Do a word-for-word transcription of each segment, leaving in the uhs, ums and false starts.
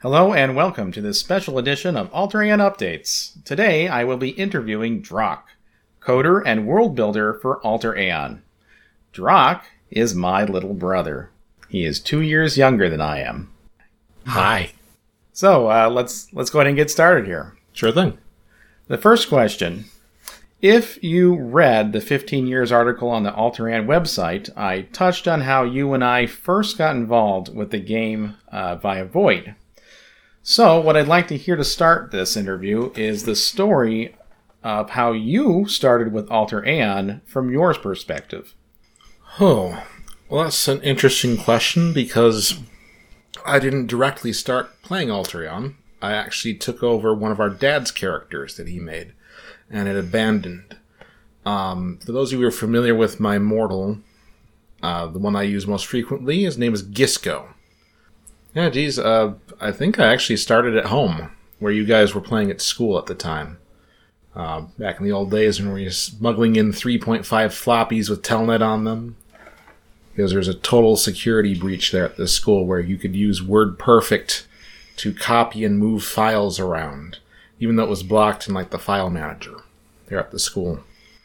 Hello and welcome to this special edition of Altair Updates. Today I will be interviewing Drak, coder and world builder for Alter Aeon. Drak is my little brother. He is two years younger than I am. Hi. So uh, let's let's go ahead and get started here. Sure thing. The first question. If you read the fifteen years article on the Alter Aeon website, I touched on how you and I first got involved with the game uh, via Void. So, what I'd like to hear to start this interview is the story of how you started with Alter Aeon from your perspective. Oh, well, that's an interesting question because I didn't directly start playing Alter Aeon. I actually took over one of our dad's characters that he made, and it abandoned. Um, for those of you who are familiar with my mortal, uh, the one I use most frequently, his name is Gisco. Yeah, geez, uh, I think I actually started at home, where you guys were playing at school at the time. Uh, back in the old days when we were smuggling in three point five floppies with Telnet on them. Because there's a total security breach there at this school where you could use WordPerfect to copy and move files around, even though it was blocked in like the file manager there at the school.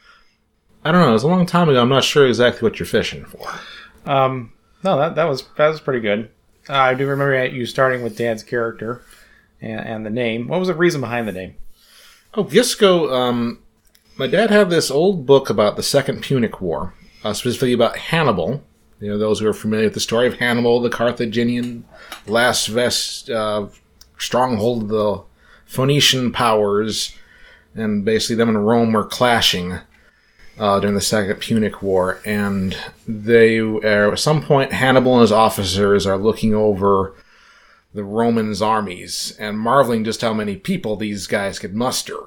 I don't know, it was a long time ago, I'm not sure exactly what you're fishing for. Um, no, that, that was that was pretty good. Uh, I do remember you starting with Dad's character and, and the name. What was the reason behind the name? Oh, Gisco, um, my dad had this old book about the Second Punic War, uh, specifically about Hannibal. You know, those who are familiar with the story of Hannibal, the Carthaginian last vest uh, stronghold of the Phoenician powers, and basically them and Rome were clashing Uh, during the Second Punic War, and they, uh, at some point, Hannibal and his officers are looking over the Romans' armies and marveling just how many people these guys could muster.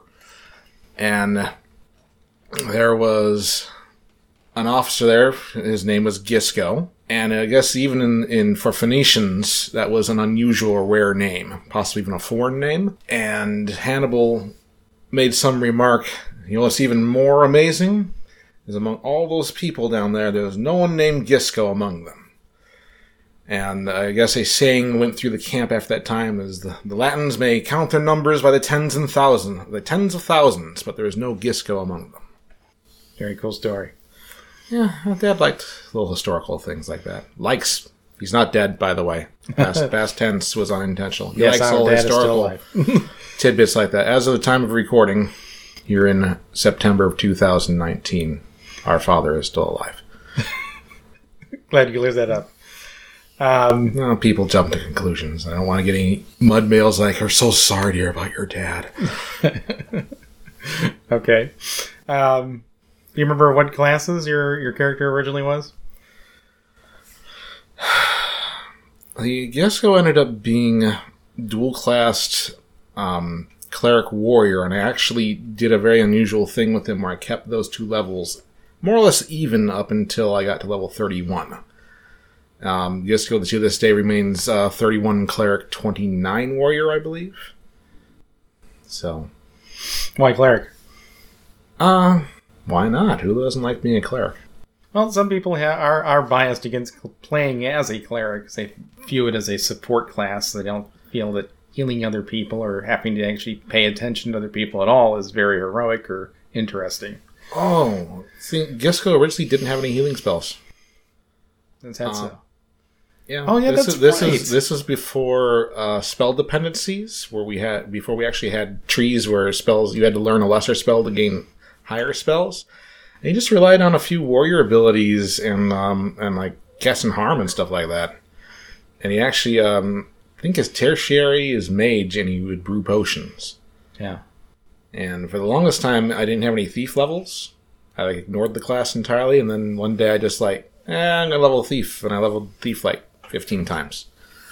And there was an officer there, his name was Gisco, and I guess even in, in for Phoenicians, that was an unusual or rare name, possibly even a foreign name. And Hannibal made some remark, you know what's even more amazing? Is among all those people down there, there was no one named Gisco among them. And I guess a saying went through the camp after that time is the, the Latins may count their numbers by the tens and thousands, the tens of thousands, but there is no Gisco among them. Very cool story. Yeah, Dad liked little historical things like that. Likes. He's not dead, by the way. Past, past tense was unintentional. He yes, likes our all dad historical is still alive. tidbits like that. As of the time of recording, here in September of two thousand nineteen, our father is still alive. Glad you cleared that up. Um, well, people jump to conclusions. I don't want to get any mud mails like, "We're so sorry to hear about your dad." Okay. Um, do you remember what classes your, your character originally was? The Gisco ended up being dual-classed um, cleric warrior, and I actually did a very unusual thing with him where I kept those two levels more or less even up until I got to level thirty-one. Um, Gisco to this day remains uh, thirty-one cleric, twenty-nine warrior, I believe. So, Why cleric? uh, why not? Who doesn't like being a cleric? Well, some people ha- are, are biased against playing as a cleric. They view it as a support class. They don't feel that healing other people or having to actually pay attention to other people at all is very heroic or interesting. Oh, see, Gisco originally didn't have any healing spells. Is that Uh, so? Yeah. Oh, yeah, this that's is, this right. is this is before uh, spell dependencies, where we had before we actually had trees where spells you had to learn a lesser spell to gain higher spells. And he just relied on a few warrior abilities and um, and like casting harm and stuff like that. And he actually, um, I think his tertiary is mage, and he would brew potions. Yeah. And for the longest time, I didn't have any thief levels. I like, ignored the class entirely, and then one day I just like, eh, I'm gonna level thief, and I leveled thief like fifteen times.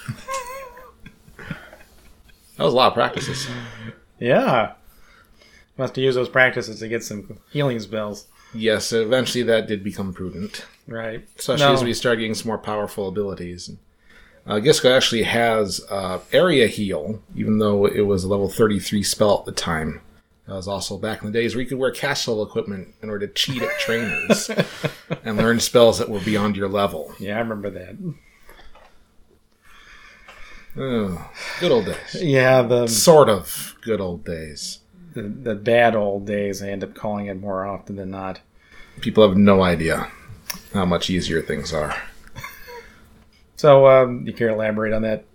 That was a lot of practices. Yeah. Must have used those practices to get some healing spells. Yes, eventually that did become prudent. Right. Especially No. as we started getting some more powerful abilities. Uh, Gisco actually has uh, area heal, even though it was a level thirty-three spell at the time. That was also back in the days where you could wear castle equipment in order to cheat at trainers and learn spells that were beyond your level. Yeah, I remember that. Oh, good old days. Yeah, the Sort of good old days. the, the bad old days. I end up calling it more often than not. People have no idea how much easier things are. So, um, you care to elaborate on that?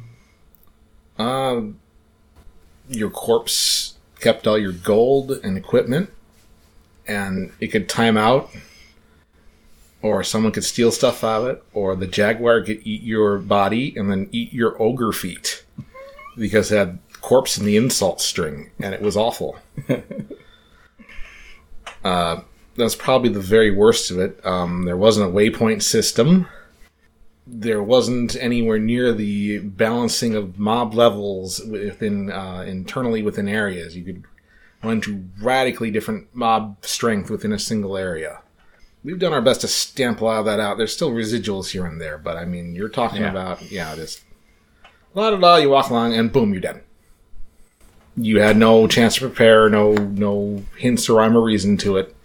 Um, your corpse kept all your gold and equipment, and it could time out, or someone could steal stuff out of it, or the jaguar could eat your body and then eat your ogre feet because it had corpse in the insult string, and it was awful. uh, that's probably the very worst of it. Um, there wasn't a waypoint system. There wasn't anywhere near the balancing of mob levels within uh, internally within areas. You could run to radically different mob strength within a single area. We've done our best to stamp a lot of that out. There's still residuals here and there, but I mean, you're talking Yeah. about, yeah, just la da da, you walk along and boom, you're dead. You had no chance to prepare, no no hints or rhyme or reason to it.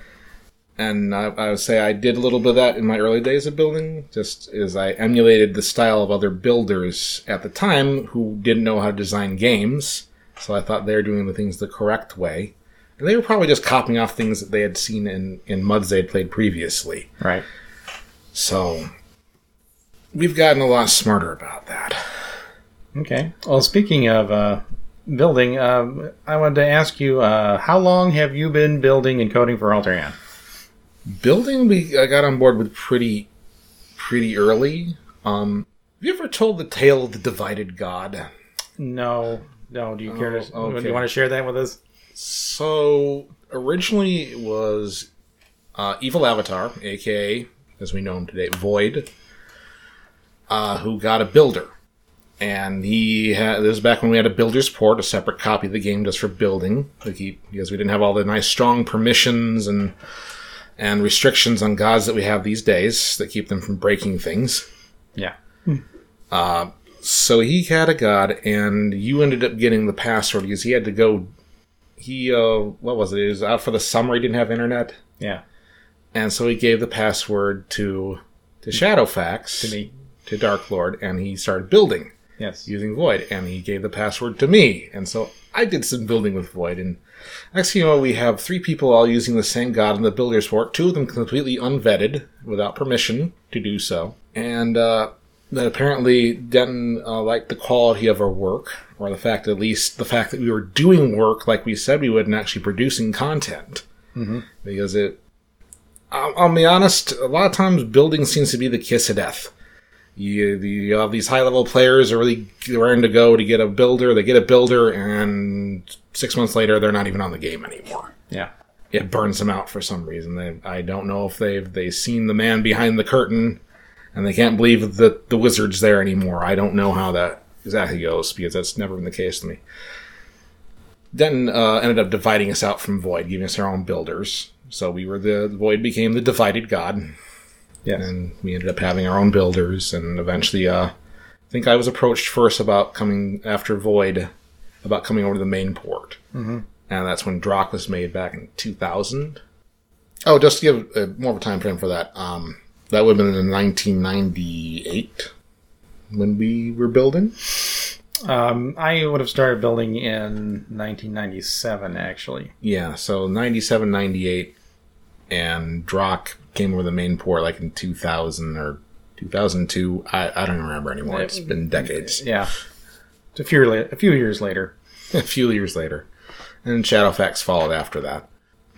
And I, I would say I did a little bit of that in my early days of building, just as I emulated the style of other builders at the time who didn't know how to design games. So I thought they were doing the things the correct way. And they were probably just copying off things that they had seen in, in M U Ds they had played previously. Right. So we've gotten a lot smarter about that. Okay. Well, speaking of uh, building, um, I wanted to ask you, uh, how long have you been building and coding for Alterian? Building, we I got on board with pretty, pretty early. Um, have you ever told the tale of the divided god? No. No. Do you care to? Oh, okay. Do you want to share that with us? So originally it was uh, Evil Avatar, aka as we know him today, Void, uh, who got a builder, and he had this was back when we had a builder's port, a separate copy of the game just for building, like he, because we didn't have all the nice strong permissions and. and restrictions on gods that we have these days that keep them from breaking things. Yeah. Uh, so he had a god, and you ended up getting the password because he had to go. He, uh, what was it? He was out for the summer. He didn't have internet. Yeah. And so he gave the password to to Shadowfax, To me. to Dark Lord, and he started building Yes. using Void, and he gave the password to me. And so I did some building with Void, and next thing you know, we have three people all using the same god in the builder's port, two of them completely unvetted, without permission to do so. And uh, that apparently Denton uh, liked the quality of our work, or the fact, at least, the fact that we were doing work like we said we would and actually producing content. Mm-hmm. Because it, I'll, I'll be honest, a lot of times building seems to be the kiss of death. You, you have these high-level players are really raring to go to get a builder. They get a builder, and six months later, they're not even on the game anymore. Yeah. It burns them out for some reason. They, I don't know if they've they seen the man behind the curtain, and they can't believe that the wizard's there anymore. I don't know how that exactly goes, because that's never been the case to me. Denton uh, ended up dividing us out from Void, giving us our own builders. So we were the Void became the divided god. Yes. And we ended up having our own builders, and eventually, uh, I think I was approached first about coming after Void, about coming over to the main port. Mm-hmm. And that's when Drock was made back in two thousand. Oh, just to give uh, more of a time frame for that, um, that would have been in nineteen ninety-eight when we were building. Um, I would have started building in nineteen ninety-seven, actually. Yeah, so ninety-seven, ninety-eight, and Drock came over the main port like in two thousand or two thousand two. I, I don't remember anymore. It's been decades. Yeah. It's a few, la- a few years later. A few years later. And Shadowfax followed after that.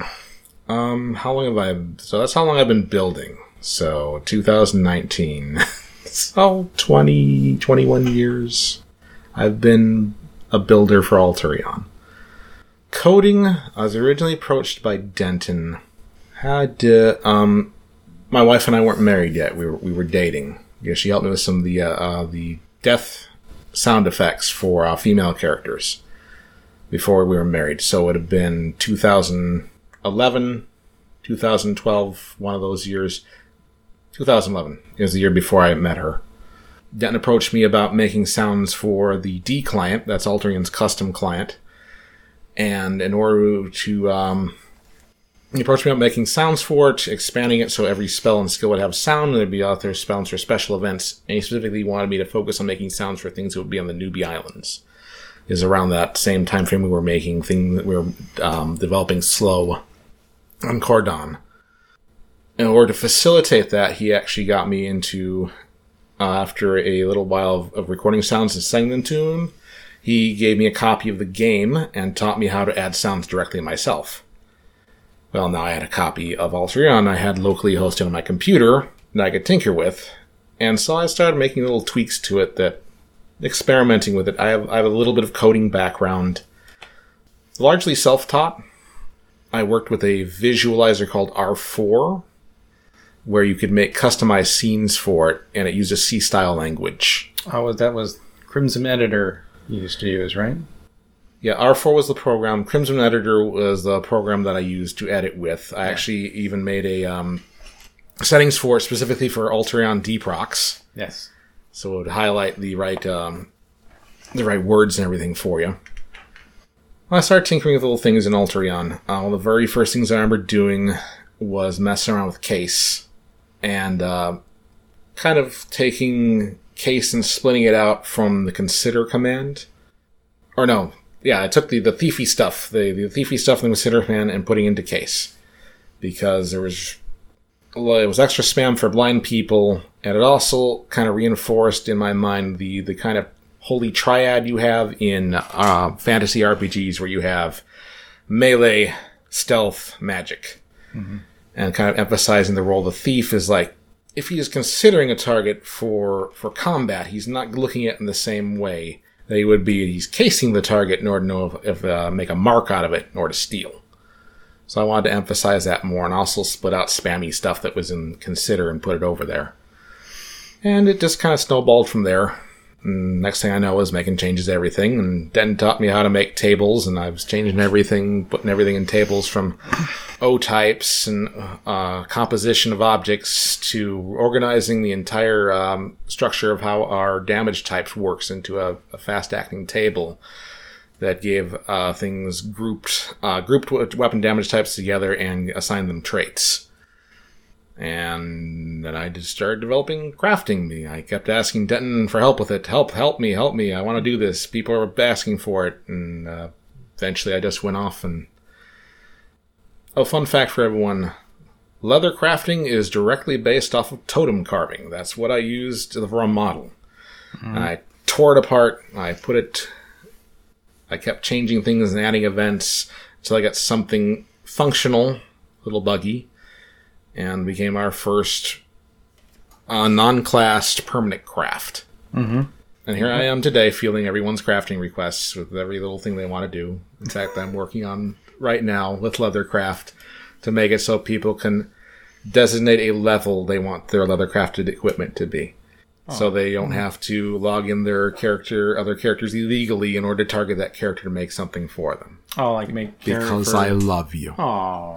Um, how long have I... So that's how long I've been building. So, two thousand nineteen. So, twenty, twenty-one years. I've been a builder for Alterion. Coding, I was originally approached by Denton. Had, uh, um... My wife and I weren't married yet. We were we were dating. Yeah, she helped me with some of the, uh, uh the death sound effects for uh, female characters before we were married. So it would have been two thousand eleven, two thousand twelve, one of those years. two thousand eleven is the year before I met her. Denton approached me about making sounds for the D client, that's Alterion's custom client. And in order to um, He approached me about making sounds for it, expanding it so every spell and skill would have sound, and there'd be other spells for special events. And he specifically wanted me to focus on making sounds for things that would be on the Newbie Islands. Is around that same time frame we were making things, we were um, developing Slow on Cordon. In order to facilitate that, he actually got me into, uh, after a little while of, of recording sounds and sending them to him, he gave me a copy of the game and taught me how to add sounds directly myself. Well, now I had a copy of Alterion I had locally hosted on my computer that I could tinker with, and so I started making little tweaks to it that experimenting with it. I have I have a little bit of coding background, largely self-taught. I worked with a visualizer called R four, where you could make customized scenes for it, and it used a C-style language. Oh, that was Crimson Editor you used to use, right? Yeah, R four was the program. Crimson Editor was the program that I used to edit with. I yeah. actually even made a um, settings for it specifically for Alterion Dprox. Yes. So it would highlight the right um, the right words and everything for you. Well, I started tinkering with little things in Alterion. Uh, one of the very first things I remember doing was messing around with Case. And uh, kind of taking Case and splitting it out from the Consider command. Or no, yeah, I took the, the thiefy stuff, the, the thiefy stuff in the Consider command and putting it into Case. Because there was... Well, it was extra spam for blind people, and it also kind of reinforced in my mind the, the kind of holy triad you have in uh, fantasy R P Gs, where you have melee, stealth, magic. Mm-hmm. And kind of emphasizing the role of the thief is like, if he is considering a target for, for combat, he's not looking at it in the same way that he would be. He's casing the target in order to know if, if uh, make a mark out of it in order to steal. So I wanted to emphasize that more and also split out spammy stuff that was in Consider and put it over there. And it just kind of snowballed from there. And next thing I know was making changes to everything. And Den taught me how to make tables, and I was changing everything, putting everything in tables from O-types and uh, composition of objects to organizing the entire um, structure of how our damage types works into a, a fast-acting table that gave uh, things grouped uh, grouped weapon damage types together and assigned them traits. And then I just started developing crafting. Me, I kept asking Denton for help with it. Help, help me, help me. I want to do this. People are asking for it. And uh, eventually I just went off and... Oh, fun fact for everyone. Leather crafting is directly based off of totem carving. That's what I used for a model. Mm-hmm. I tore it apart. I put it... I kept changing things and adding events until I got something functional, a little buggy, and became our first uh, non-classed permanent craft. Mm-hmm. And here I am today fielding everyone's crafting requests with every little thing they want to do. In fact, I'm working on right now with Leathercraft to make it so people can designate a level they want their leather-crafted equipment to be. So they don't have to log in their character, other characters illegally in order to target that character to make something for them. Oh, like make because I love you. Oh,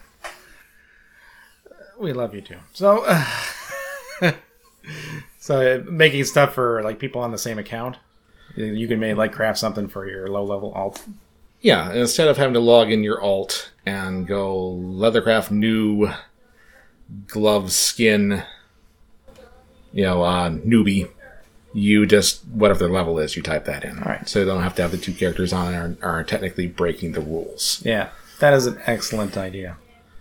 we love you too. So, uh, so making stuff for like people on the same account, you can make like craft something for your low level alt. Yeah, instead of having to log in your alt and go Leathercraft new glove skin. You know, uh, newbie, you just, whatever the level is, you type that in. All right. So you don't have to have the two characters on and are, are technically breaking the rules. Yeah, that is an excellent idea.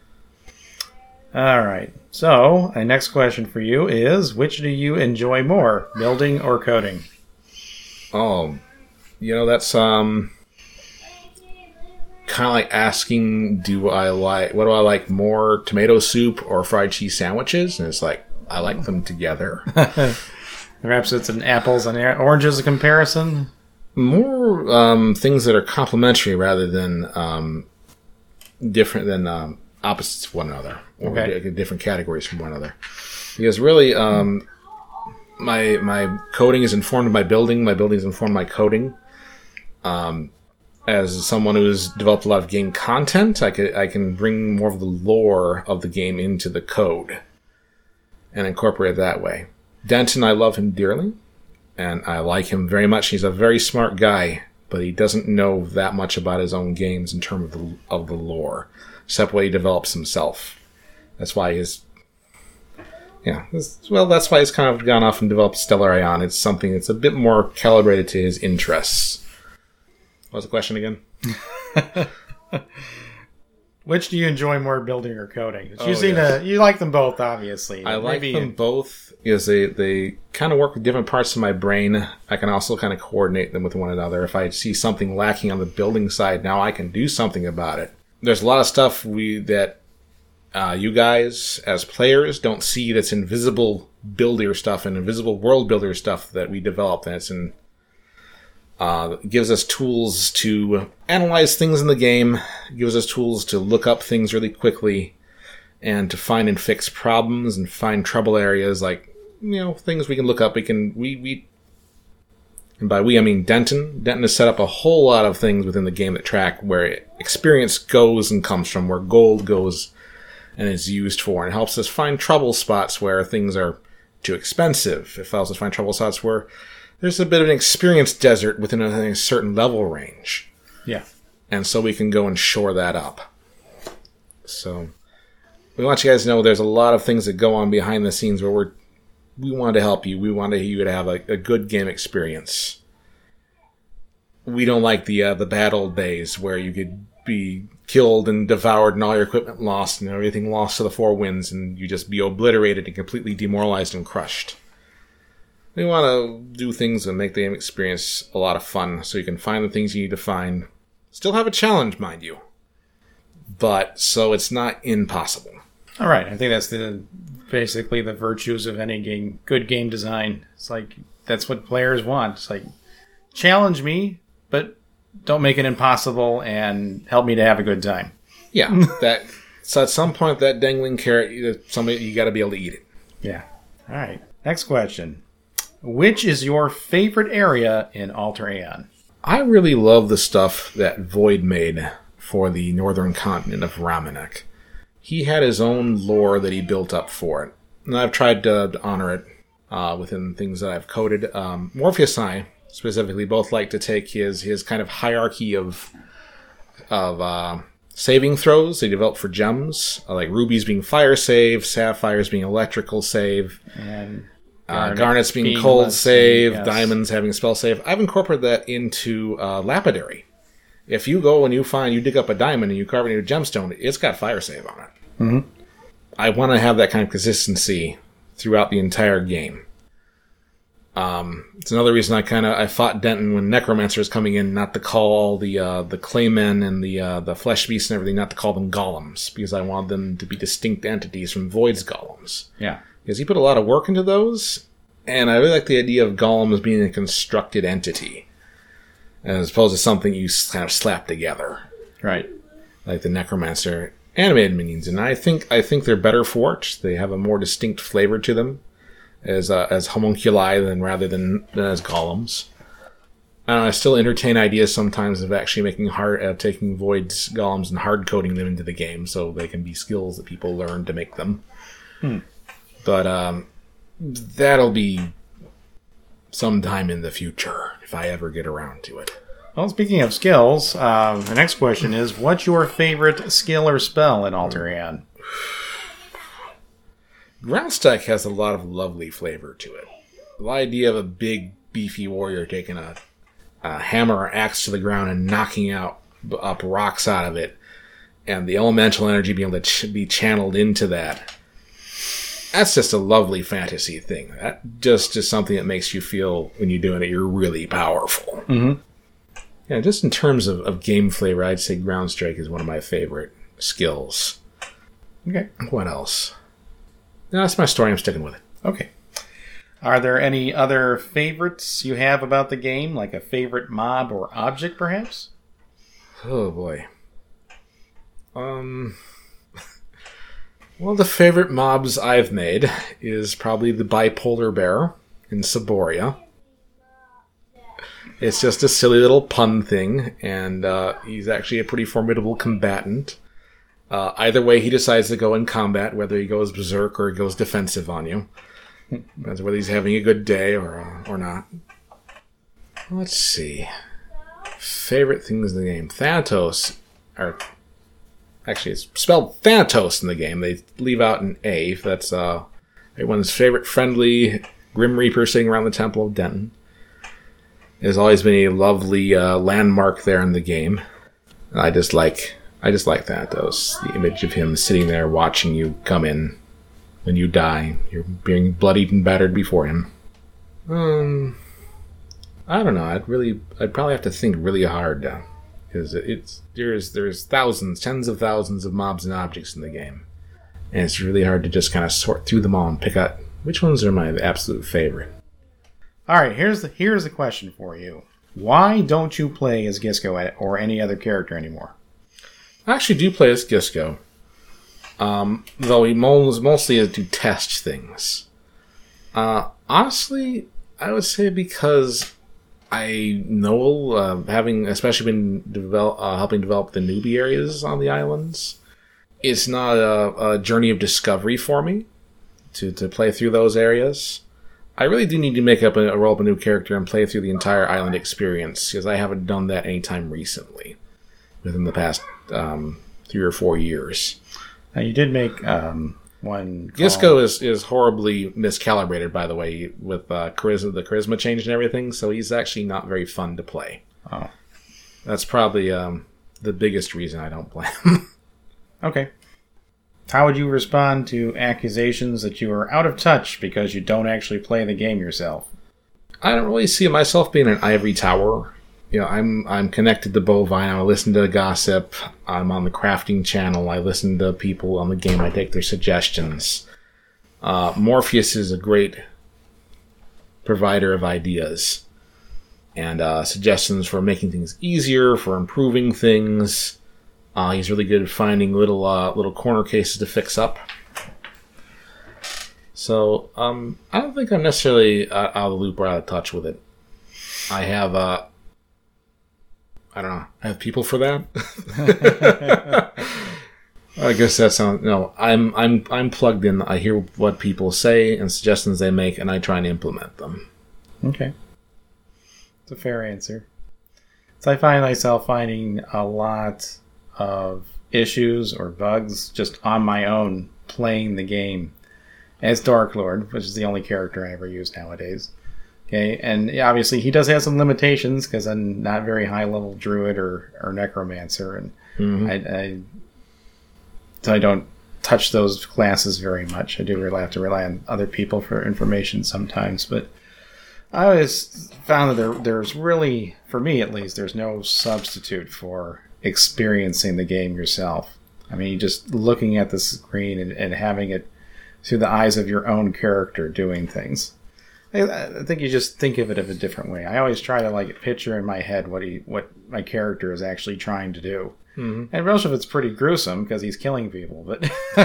All right. So, my next question for you is, which do you enjoy more, building or coding? Oh, you know, that's um, kind of like asking, do I like, what do I like more, tomato soup or fried cheese sandwiches? And it's like, I like them together. Perhaps it's an apples and oranges comparison? More um, things that are complementary rather than um, different than um, opposites of one another. Or okay. d- different categories from one another. Because really, um, my my coding is informed by building. My building is informed by coding. Um, as someone who's developed a lot of game content, I, could, I can bring more of the lore of the game into the code. And incorporate it that way. Denton, I love him dearly, and I like him very much. He's a very smart guy, but he doesn't know that much about his own games in terms of the, of the lore. except what he develops himself. That's why his... Yeah, well, that's why he's kind of gone off and developed Stellarion. It's something that's a bit more calibrated to his interests. What was the question again? Which do you enjoy more, building or coding? Oh, you seem yes. to, you like them both, obviously. I like Maybe them you- both because they, they kind of work with different parts of my brain. I can also kind of coordinate them with one another. If I see something lacking on the building side, now I can do something about it. There's a lot of stuff we that uh, you guys, as players, don't see that's invisible builder stuff and invisible world builder stuff that we develop. And it's in Uh, it gives us tools to analyze things in the game. It gives us tools to look up things really quickly and to find and fix problems and find trouble areas, like, you know, things we can look up. We can, we, we, and by we, I mean Denton. Denton has set up a whole lot of things within the game that track where experience goes and comes from, where gold goes and is used for. And it helps us find trouble spots where things are too expensive. It helps us find trouble spots where there's a bit of an experience desert within a, a certain level range. Yeah. And so we can go and shore that up. So we want you guys to know there's a lot of things that go on behind the scenes where we're, we want to help you. We want you to have a, a good game experience. We don't like the uh, the bad old days where you could be killed and devoured and all your equipment lost and everything lost to the four winds and you just be obliterated and completely demoralized and crushed. We want to do things and make the game experience a lot of fun so you can find the things you need to find. Still have a challenge, mind you. But so it's not impossible. All right. I think that's the basically the virtues of any game, good game design. It's like that's what players want. It's like challenge me, but don't make it impossible and help me to have a good time. Yeah. that. So at some point, that dangling carrot, somebody you got to be able to eat it. Yeah. All right. Next question. Which is your favorite area in Alter Aeon? I really love the stuff that Void made for the northern continent of Ramenek. He had his own lore that he built up for it. And I've tried to, to honor it uh, within things that I've coded. Um, Morpheus and I, specifically, both like to take his, his kind of hierarchy of of uh, saving throws they developed for gems, uh, like rubies being fire save, sapphires being electrical save, And Uh, Garnet Garnet's being, being cold less- save, yes. Diamonds having spell save. I've incorporated that into uh, Lapidary. If you go and you find, you dig up a diamond and you carve it into a gemstone, it's got fire save on it. Mhm. I want to have that kind of consistency throughout the entire game. Um, it's another reason I kind of I fought Denton when Necromancer was coming in, not to call all the uh, the Claymen and the uh, the Flesh Beasts and everything, not to call them golems, because I wanted them to be distinct entities from Void's golems. yeah. Because he put a lot of work into those, and I really like the idea of golems being a constructed entity, as opposed to something you s- kind of slap together, Right. like the Necromancer animated minions. And I think I think they're better for it. They have a more distinct flavor to them as uh, as homunculi than rather than, than as golems. And I still entertain ideas sometimes of actually making hard, uh, taking Void's golems and hard coding them into the game so they can be skills that people learn to make them. Hmm. But um, that'll be sometime in the future if I ever get around to it. Well, speaking of skills, uh, the next question is, what's your favorite skill or spell in Alter Aeon? Groundstrike has a lot of lovely flavor to it. The idea of a big, beefy warrior taking a, a hammer or axe to the ground and knocking out up rocks out of it, and the elemental energy being able to ch- be channeled into that. That's just a lovely fantasy thing. That just is something that makes you feel, when you're doing it, you're really powerful. Mm-hmm. Yeah, just in terms of, of game flavor, I'd say Groundstrike is one of my favorite skills. Okay. What else? No, that's my story. I'm sticking with it. Okay. Are there any other favorites you have about the game, like a favorite mob or object, perhaps? Oh, boy. Um... One of the favorite mobs I've made is probably the Bipolar Bear in Saboria. It's just a silly little pun thing, and uh, he's actually a pretty formidable combatant. Uh, either way he decides to go in combat, whether he goes berserk or he goes defensive on you. Depends whether he's having a good day or uh, or not. Let's see. Favorite things in the game. Thanatos, or actually, it's spelled Thanatos in the game. They leave out an A. That's uh, everyone's favorite friendly Grim Reaper sitting around the Temple of Denton. There's always been a lovely uh, landmark there in the game. I just like I just like Thanatos. The image of him sitting there watching you come in. When you die, you're being bloodied and battered before him. Um, I don't know. I'd really, I'd probably have to think really hard, because it's there's there's thousands, tens of thousands of mobs and objects in the game, and it's really hard to just kind of sort through them all and pick out which ones are my absolute favorite. All right, here's the here's the question for you: why don't you play as Gisco or any other character anymore? I actually do play as Gisco. Um, though he mostly do test things. Uh, honestly, I would say because I know, uh, having especially been develop, uh, helping develop the newbie areas on the islands, it's not a, a journey of discovery for me to, to play through those areas. I really do need to make up a, roll up a new character and play through the entire island experience, because I haven't done that anytime recently, within the past um, three or four years. Now, you did make um, one. Gisco is, is horribly miscalibrated, by the way, with uh, charisma, the charisma change and everything, so he's actually not very fun to play. Oh. That's probably um, the biggest reason I don't play him. Okay. How would you respond to accusations that you are out of touch because you don't actually play the game yourself? I don't really see myself being an ivory tower. You know, I'm I'm connected to Bovine. I listen to gossip. I'm on the crafting channel. I listen to people on the game. I take their suggestions. Uh, Morpheus is a great provider of ideas and uh, suggestions for making things easier, for improving things. Uh, he's really good at finding little uh, little corner cases to fix up. So um, I don't think I'm necessarily uh, out of the loop or out of touch with it. I have. Uh, I don't know. I have people for that. I guess that sounds no. I'm I'm I'm plugged in. I hear what people say and suggestions they make, and I try and implement them. Okay, it's a fair answer. So I find myself finding a lot of issues or bugs just on my own playing the game as Dark Lord, which is the only character I ever use nowadays. Okay, and obviously he does have some limitations because I'm not very high level druid or, or necromancer, and mm-hmm. I, I so I don't touch those classes very much. I do really have to rely on other people for information sometimes, but I always found that there there's really, for me at least, there's no substitute for experiencing the game yourself. I mean, just looking at the screen and, and having it through the eyes of your own character doing things. I think you just think of it in a different way. I always try to like picture in my head what he, what my character is actually trying to do. Mm-hmm. And most of it's pretty gruesome because he's killing people, but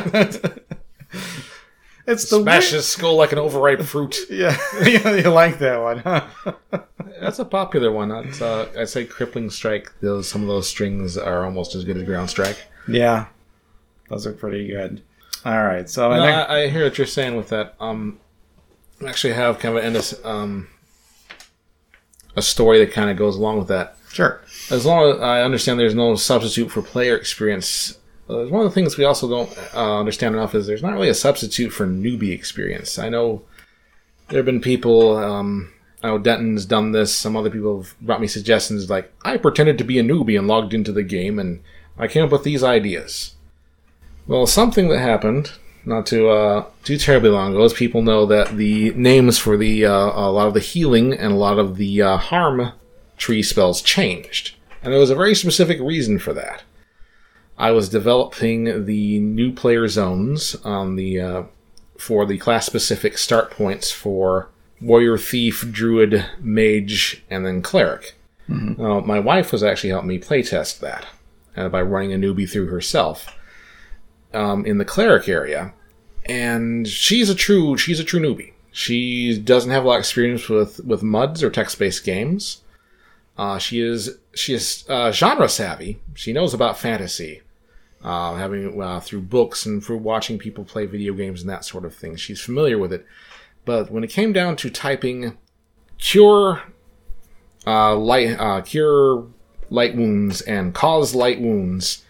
it's the smash his skull like an overripe fruit. Yeah, you like that one, huh? That's a popular one. That's, uh, I'd say Crippling Strike. Those some of those strings are almost as good as Ground Strike. Yeah, those are pretty good. All right, so no, I, think... I, I hear what you're saying with that. Um. Actually have kind of an, um, a story that kind of goes along with that. Sure. As long as I understand there's no substitute for player experience, uh, one of the things we also don't uh, understand enough is there's not really a substitute for newbie experience. I know there have been people, um, I know Denton's done this, some other people have brought me suggestions like, I pretended to be a newbie and logged into the game and I came up with these ideas. Well, something that happened... Not too uh, too terribly long ago, as people know that the names for the uh, a lot of the healing and a lot of the uh, harm tree spells changed, and there was a very specific reason for that. I was developing the new player zones on the uh, for the class specific start points for warrior, thief, druid, mage, and then cleric. Mm-hmm. Now, my wife was actually helping me playtest that uh, by running a newbie through herself. Um, in the cleric area, and she's a true she's a true newbie. She doesn't have a lot of experience with, with M U Ds or text-based games. Uh, she is she is uh, genre savvy. She knows about fantasy, uh, having uh, through books and through watching people play video games and that sort of thing. She's familiar with it. But when it came down to typing cure uh, light uh, cure light wounds and cause light wounds,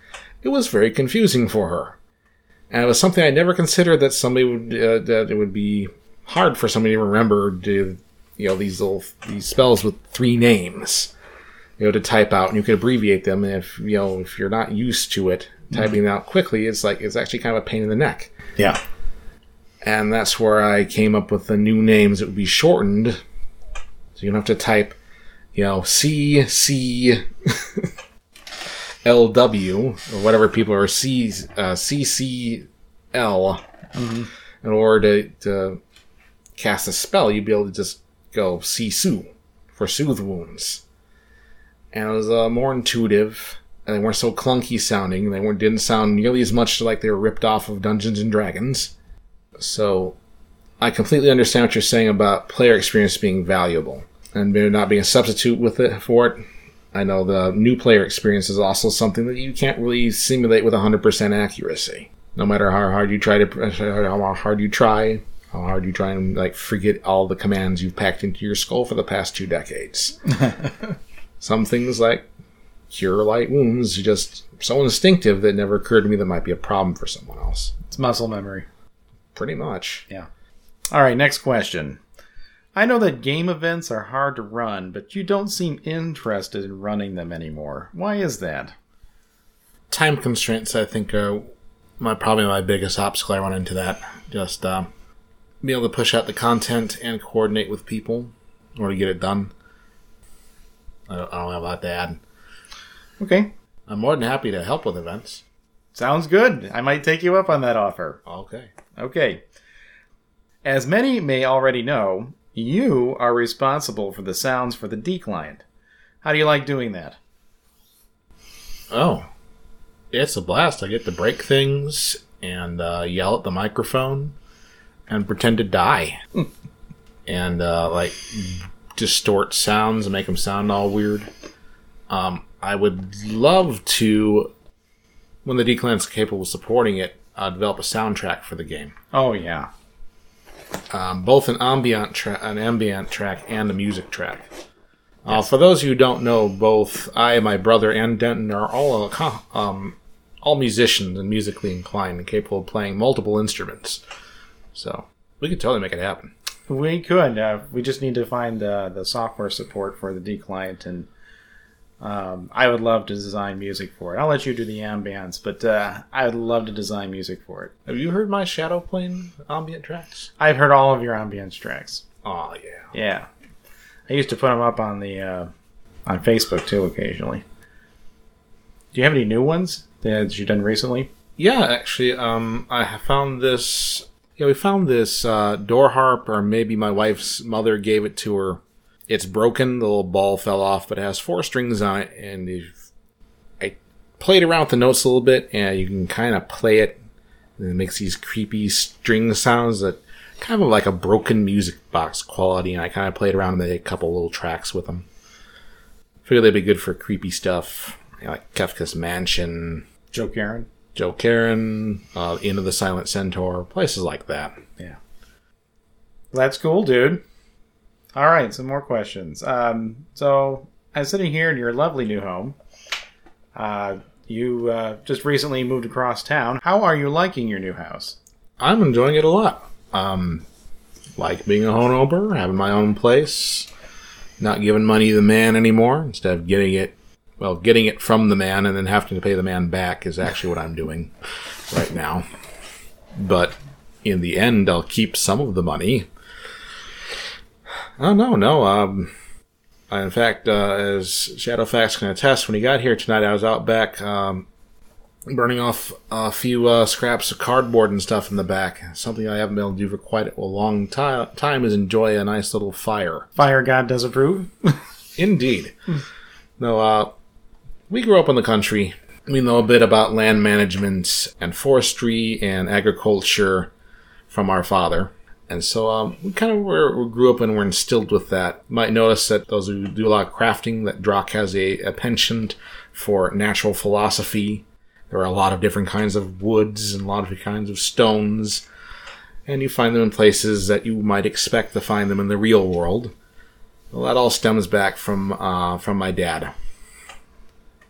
it was very confusing for her. And it was something I never considered that somebody would, uh, that it would be hard for somebody to remember to, you know, these little, these spells with three names, you know, to type out, and you could abbreviate them. And if, you know, if you're not used to it, typing them out quickly, it's like, it's actually kind of a pain in the neck. Yeah. And that's where I came up with the new names that would be shortened. So you don't have to type, you know, C, C, L, W, or whatever people are, C, uh, C, C, L. Mm-hmm. In order to, to cast a spell, you'd be able to just go C, Su for soothe wounds. And it was uh, more intuitive. And they weren't so clunky sounding. They weren't, didn't sound nearly as much like they were ripped off of Dungeons and Dragons. So I completely understand what you're saying about player experience being valuable and there not being a substitute with it for it. I know the new player experience is also something that you can't really simulate with one hundred percent accuracy. No matter how hard you try to, how hard you try, how hard you try and like forget all the commands you've packed into your skull for the past two decades. Some things like cure light wounds are just so instinctive that it never occurred to me that might be a problem for someone else. It's muscle memory. Pretty much. Yeah. All right, next question. I know that game events are hard to run, but you don't seem interested in running them anymore. Why is that? Time constraints, I think, are my probably my biggest obstacle I run into that. Just uh, be able to push out the content and coordinate with people in order to get it done. I don't, I don't have a lot to add. Okay. I'm more than happy to help with events. Sounds good. I might take you up on that offer. Okay. Okay. As many may already know, you are responsible for the sounds for the D client. How do you like doing that? Oh. It's a blast. I get to break things and uh, yell at the microphone and pretend to die. and, uh, like, distort sounds and make them sound all weird. Um, I would love to, when the D client's capable of supporting it, uh, develop a soundtrack for the game. Oh, yeah. Um, both an ambient, tra- an ambient track and a music track. Uh, for those who don't know, both I, my brother, and Denton are all uh, um, all musicians and musically inclined and capable of playing multiple instruments. So we could totally make it happen. We could. Uh, we just need to find uh, the software support for the D client, and um, I would love to design music for it. I'll let you do the ambience, but uh, I would love to design music for it. Have you heard my Shadow Plane ambient tracks? I've heard all of your ambience tracks. Oh, yeah. Yeah. I used to put them up on the uh, on Facebook, too, occasionally. Do you have any new ones that you've done recently? Yeah, actually, um, I found this... Yeah, we found this uh, door harp, or maybe my wife's mother gave it to her. It's broken, the little ball fell off, but it has four strings on it, and if I played around with the notes a little bit, and you can kind of play it, and it makes these creepy string sounds that kind of like a broken music box quality, and I kind of played around and made a couple little tracks with them. Figured they'd be good for creepy stuff, you know, like Kefka's Mansion, Joe Karen. Joe Karen, uh, Inn of the Silent Centaur, places like that. Yeah. Well, that's cool, dude. All right, some more questions. Um, so, I'm sitting here in your lovely new home. Uh, you uh, just recently moved across town. How are you liking your new house? I'm enjoying it a lot. Um, like being a homeowner, having my own place, not giving money to the man anymore, instead of getting it, well, getting it from the man and then having to pay the man back is actually what I'm doing right now. But in the end, I'll keep some of the money. Oh, no, no. Um, in fact, uh, as Shadowfax can attest, when he got here tonight, I was out back um, burning off a few uh, scraps of cardboard and stuff in the back. Something I haven't been able to do for quite a long time, time is enjoy a nice little fire. Fire God does approve? Indeed. No, uh, we grew up in the country. We know a bit about land management and forestry and agriculture from our father. And so um, we kind of were, we grew up and were instilled with that. You might notice that those who do a lot of crafting, that Drock has a, a penchant for natural philosophy. There are a lot of different kinds of woods and a lot of different kinds of stones. And you find them in places that you might expect to find them in the real world. Well, that all stems back from uh, from my dad.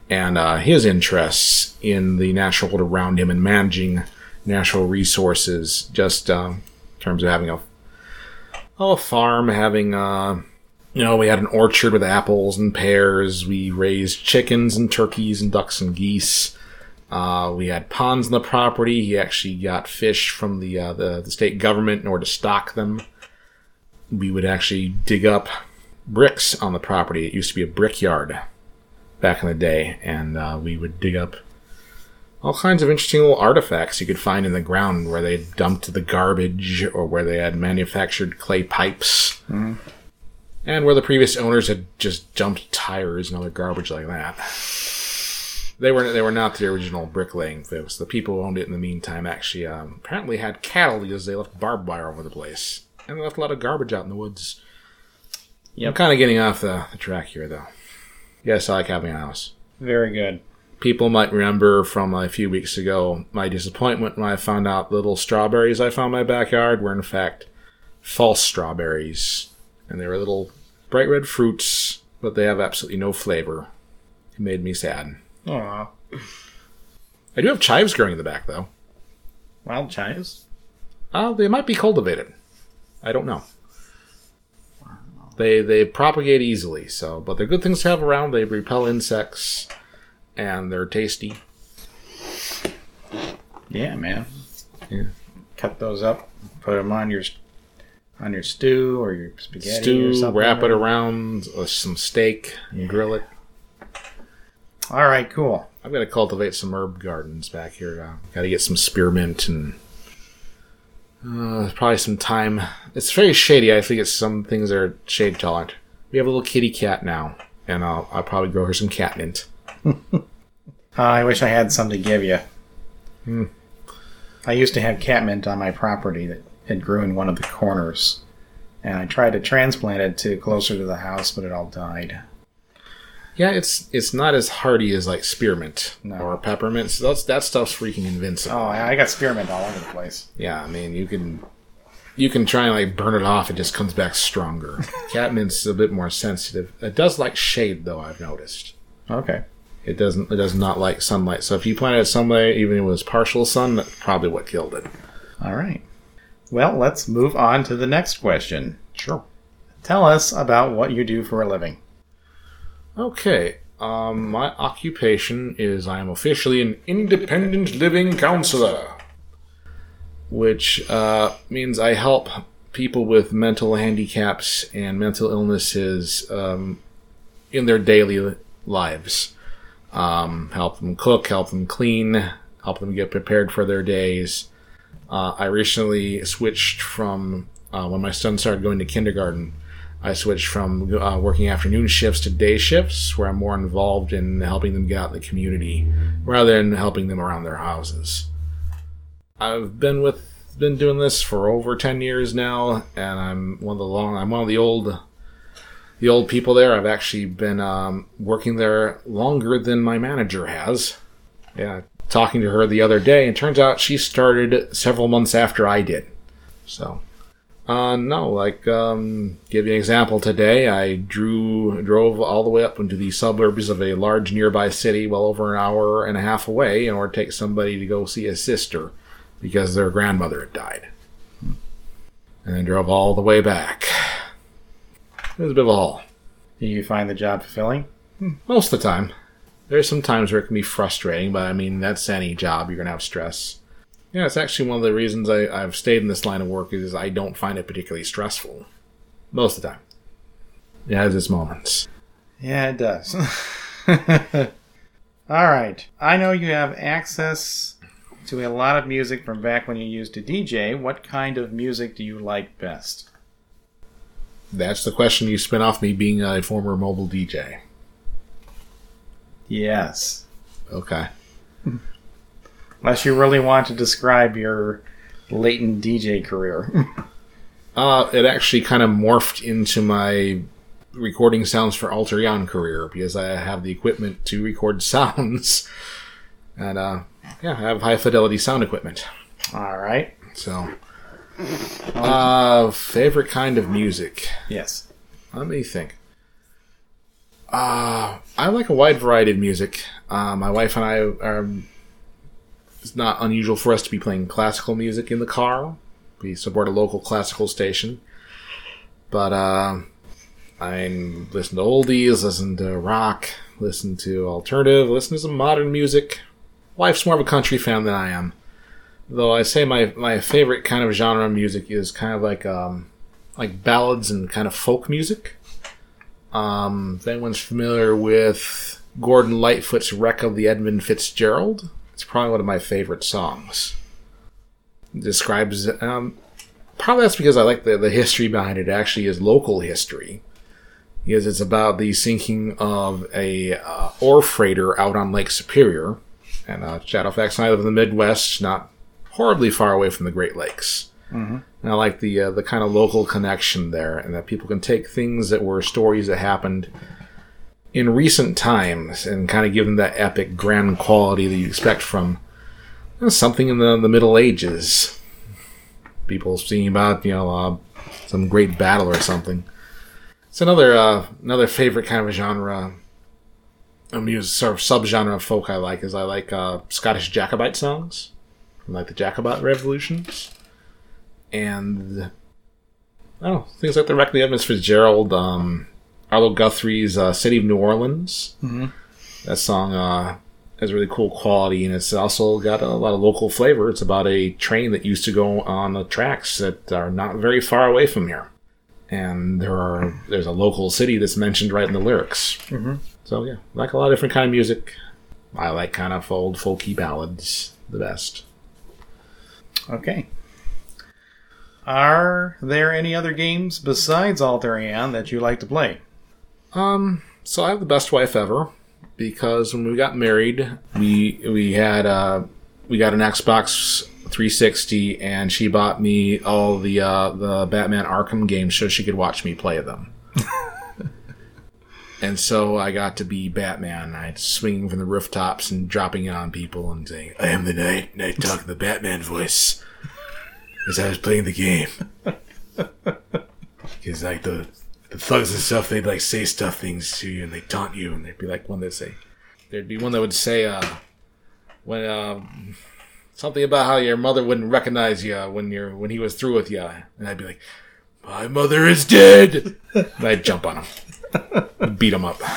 and uh, his interests in the natural world around him and managing natural resources, just um, in terms of having a, oh, a farm, having, uh, you know, we had an orchard with apples and pears. We raised chickens and turkeys and ducks and geese. Uh, we had ponds on the property. He actually got fish from the, uh, the the state government in order to stock them. We would actually dig up bricks on the property. It used to be a brickyard back in the day, and uh, we would dig up all kinds of interesting little artifacts you could find in the ground where they dumped the garbage or where they had manufactured clay pipes. Mm-hmm. And where the previous owners had just dumped tires and other garbage like that. They were they were not the original bricklaying folks. The people who owned it in the meantime actually um, apparently had cattle because they left barbed wire over the place. And they left a lot of garbage out in the woods. Yep. I'm kind of getting off the, the track here, though. Yes, I like having a house. Very good. People might remember from a few weeks ago my disappointment when I found out the little strawberries I found in my backyard were in fact false strawberries. And they were little bright red fruits, but they have absolutely no flavor. It made me sad. Aww. I do have chives growing in the back, though. Wild chives? Uh, they might be cultivated. I don't know. They they propagate easily, so but they're good things to have around. They repel insects, and they're tasty. Yeah, man. Yeah. Cut those up, put them on your on your stew or your spaghetti stew, or something. Wrap it around with some steak, and yeah. Grill it. All right, cool. I've got to cultivate some herb gardens back here. Uh, got to get some spearmint and uh, probably some thyme. It's very shady. I think it's some things that are shade tolerant. We have a little kitty cat now, and I'll, I'll probably grow her some catmint. uh, I wish I had some to give you. Hmm. I used to have catmint on my property that it grew in one of the corners, and I tried to transplant it to closer to the house, but it all died. Yeah, it's it's not as hardy as like spearmint no. or peppermint. So that's, that stuff's freaking invincible. Oh, I got spearmint all over the place. Yeah, I mean, you can you can try and like burn it off; it just comes back stronger. Catmint's a bit more sensitive. It does like shade, though. I've noticed. Okay. It doesn't. It does not like sunlight. So if you planted it sunlight, even if it was partial sun, that's probably what killed it. All right. Well, let's move on to the next question. Sure. Tell us about what you do for a living. Okay. Um, my occupation is I am officially an independent living counselor, which uh, means I help people with mental handicaps and mental illnesses um, in their daily lives. Um, help them cook, help them clean, help them get prepared for their days. Uh, I recently switched from, uh, when my son started going to kindergarten, I switched from uh, working afternoon shifts to day shifts, where I'm more involved in helping them get out in the community, rather than helping them around their houses. I've been with, been doing this for over ten years now, and I'm one of the long, I'm one of the old, the old people there. I've actually been um, working there longer than my manager has. Yeah, talking to her the other day, and it turns out she started several months after I did. So, uh, no, like, um, give you an example today, I drew, drove all the way up into the suburbs of a large nearby city, well over an hour and a half away, in order to take somebody to go see a sister, because their grandmother had died. And then drove all the way back. It was a bit of a haul. Do you find the job fulfilling? Most of the time. There's some times where it can be frustrating, but I mean, that's any job. You're going to have stress. Yeah, it's actually one of the reasons I, I've stayed in this line of work is I don't find it particularly stressful. Most of the time. It has its moments. Yeah, it does. All right. I know you have access to a lot of music from back when you used to D J. What kind of music do you like best? That's the question you spin off me being a former mobile D J. Yes. Okay. Unless you really want to describe your latent D J career. uh, it actually kind of morphed into my recording sounds for Alterion career because I have the equipment to record sounds. And, uh, yeah, I have high fidelity sound equipment. All right. So, uh, favorite kind of music? Yes. Let me think. Uh, I like a wide variety of music. Uh, my wife and I are. It's not unusual for us to be playing classical music in the car. We support a local classical station. But uh, I listen to oldies, listen to rock, listen to alternative, listen to some modern music. Wife's more of a country fan than I am. Though I say my, my favorite kind of genre of music is kind of like um, like ballads and kind of folk music. Um, if anyone's familiar with Gordon Lightfoot's Wreck of the Edmund Fitzgerald, it's probably one of my favorite songs. It describes, um, probably that's because I like the, the history behind it. It actually is local history. Because it's about the sinking of a uh, ore freighter out on Lake Superior. And uh, Shadowfax and I live in the Midwest, not horribly far away from the Great Lakes. Mm-hmm. And I like the uh, the kind of local connection there, and that people can take things that were stories that happened in recent times and kind of give them that epic, grand quality that you expect from you know, something in the, the Middle Ages. People singing about, you know, uh, some great battle or something. It's another uh, another favorite kind of a genre, a music, sort of subgenre of folk I like, is I like uh, Scottish Jacobite songs, from like the Jacobite revolutions. And, I don't know, things like the Wreck of the Edmund Fitzgerald, um... Arlo Guthrie's uh, City of New Orleans. Mm-hmm. That song uh, has really cool quality, and it's also got a lot of local flavor. It's about a train that used to go on the tracks that are not very far away from here. And there are there's a local city that's mentioned right in the lyrics. Mm-hmm. So, yeah, I like a lot of different kind of music. I like kind of old folky ballads the best. Okay. Are there any other games besides Alterian that you like to play? Um, so I have the best wife ever, because when we got married, we we had uh we got an Xbox three sixty, and she bought me all the uh, the Batman Arkham games so she could watch me play them. And so I got to be Batman. I'd swinging from the rooftops and dropping it on people and saying, "I am the Knight," and I'd talk in the Batman voice as I was playing the game. Because like the the thugs and stuff, they'd like say stuff things to you and they'd taunt you, and they'd be like one that'd say, there'd be one that would say, uh, when uh, something about how your mother wouldn't recognize you when you're when he was through with you, and I'd be like, "My mother is dead," and I'd jump on him, beat him up.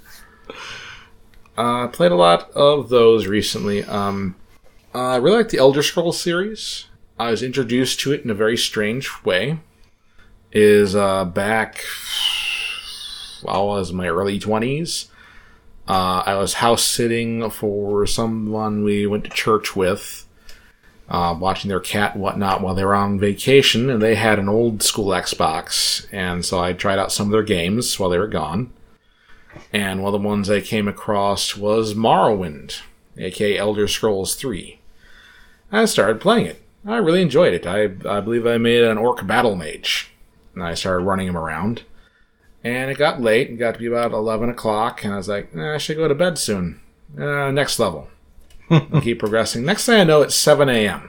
I uh, played a lot of those recently. Um, uh, I really like the Elder Scrolls series. I was introduced to it in a very strange way. Is uh, back, well, I was in my early twenties. Uh, I was house sitting for someone we went to church with, uh, watching their cat and whatnot while they were on vacation, and they had an old school Xbox, and so I tried out some of their games while they were gone. And one of the ones I came across was Morrowind, aka Elder Scrolls three. I started playing it. I really enjoyed it. I, I believe I made an orc battle mage. And I started running him around. And it got late. It got to be about eleven o'clock. And I was like, eh, I should go to bed soon. Uh, next level. And keep progressing. Next thing I know, it's seven a.m.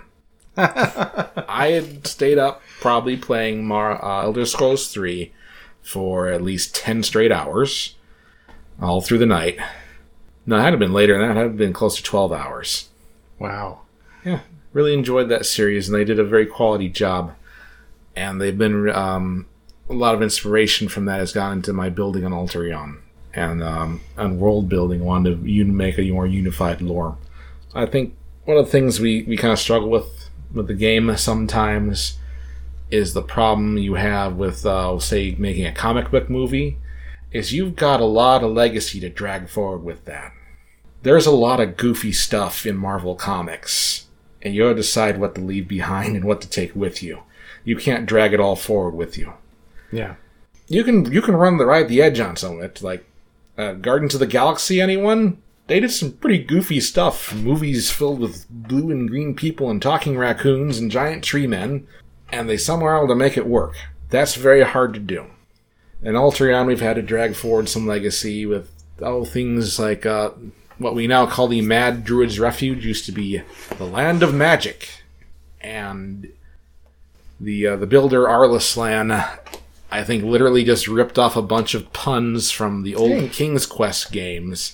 I had stayed up probably playing Mar- uh, Elder Scrolls three for at least ten straight hours. All through the night. No, it had been later than that. It had been close to twelve hours. Wow. Yeah. Really enjoyed that series, and they did a very quality job. And they've been, um, a lot of inspiration from that has gone into my building on Alterion. And, um, on world building, wanted to un- make a more unified lore. I think one of the things we, we kind of struggle with with the game sometimes is the problem you have with, uh, say, making a comic book movie, is you've got a lot of legacy to drag forward with that. There's a lot of goofy stuff in Marvel Comics, and you gotta decide what to leave behind and what to take with you. You can't drag it all forward with you. Yeah. You can you can run the ride the edge on some of it. Like, uh, Guardians of the Galaxy, anyone? They did some pretty goofy stuff. Movies filled with blue and green people and talking raccoons and giant tree men, and they somehow were able to make it work. That's very hard to do. In Alterion, we've had to drag forward some legacy with all things like uh, what we now call the Mad Druid's Refuge used to be the Land of Magic. And the uh, the builder, Arlislan, I think literally just ripped off a bunch of puns from the old hey. King's Quest games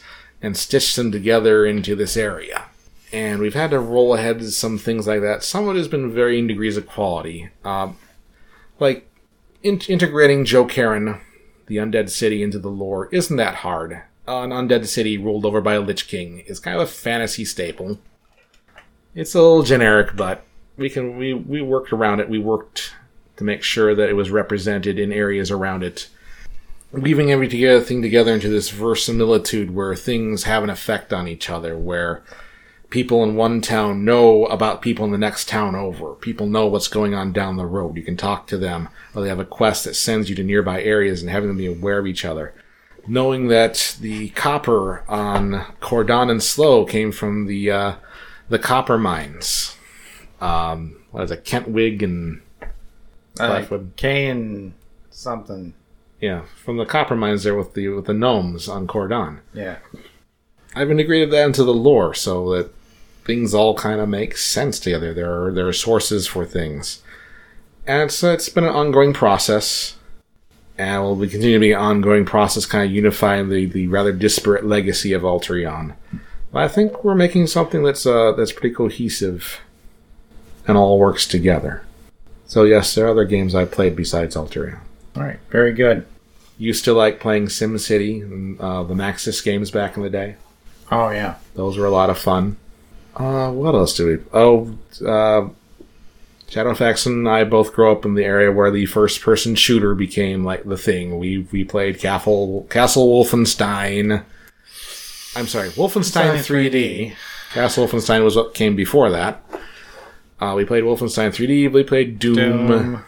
and stitch them together into this area. And we've had to roll ahead to some things like that. Some of it has been varying degrees of quality. Um, like, in- integrating Joe Karen, the Undead City, into the lore isn't that hard. Uh, an Undead City ruled over by a Lich King is kind of a fantasy staple. It's a little generic, but we can we, we worked around it. We worked to make sure that it was represented in areas around it. Weaving everything together into this verisimilitude where things have an effect on each other, where people in one town know about people in the next town over. People know what's going on down the road. You can talk to them, or they have a quest that sends you to nearby areas and having them be aware of each other. Knowing that the copper on Cordon and Slow came from the uh, the copper mines. Um, what is it? Kentwig and uh, K and something. Yeah, from the copper mines there with the with the gnomes on Cordon. Yeah. I've integrated that into the lore so that things all kind of make sense together. There are there are sources for things. And so it's been an ongoing process. And will be continue to be an ongoing process, kind of unifying the, the rather disparate legacy of Alterion. But I think we're making something that's uh, that's pretty cohesive and all works together. So yes, there are other games I've played besides Alterion. All right, very good. Used to like playing SimCity and uh, the Maxis games back in the day. Oh, yeah. Those were a lot of fun. Uh, what else do we... Oh, uh, Shadowfax and I both grew up in the area where the first-person shooter became, like, the thing. We we played Castle, Castle Wolfenstein. I'm sorry, Wolfenstein three D. Castle Wolfenstein was what came before that. Uh, we played Wolfenstein three D. We played Doom. Doom.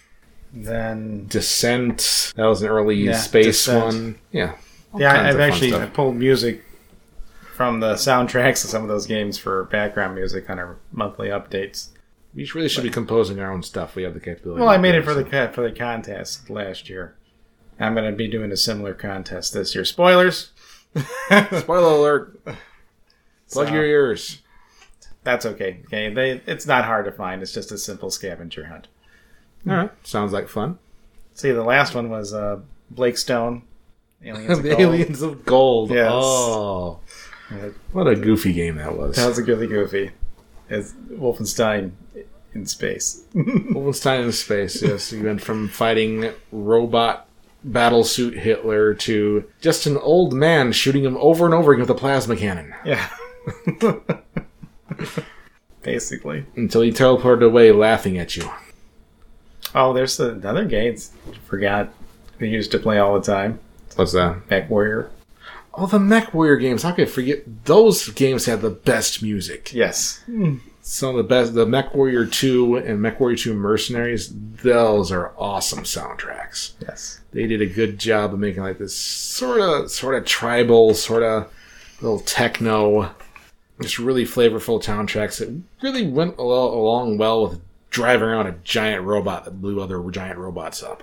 Then... Descent. That was an early yeah, space Descent. one. Yeah. Yeah, I've actually I pulled music from the soundtracks of some of those games for background music on our monthly updates. We really should be composing our own stuff. We have the capability. Well, I made it for the for the contest last year. I'm going to be doing a similar contest this year. Spoilers! Spoiler alert! Plug So, your ears. That's okay. Okay, they it's not hard to find. It's just a simple scavenger hunt. All right, sounds like fun. See, the last one was uh, Blake Stone. Aliens of the Gold. Aliens of Gold. Yes. Oh, what a goofy game that was. That was a goofy goofy. It's Wolfenstein in space. Wolfenstein in space. Yes, you went from fighting robot battlesuit Hitler to just an old man shooting him over and over again with a plasma cannon. Yeah. Basically. Until he teleported away laughing at you. Oh, there's another game I forgot we used to play all the time. What's that? Mech Warrior. Oh, the Mech Warrior games. How could I forget? Those games had the best music. Yes. Some of the best. The Mech Warrior two and Mech Warrior two Mercenaries, those are awesome soundtracks. Yes. They did a good job of making like this sort of sort of tribal, sort of little techno, just really flavorful soundtracks that really went al- along well with driving around a giant robot that blew other giant robots up.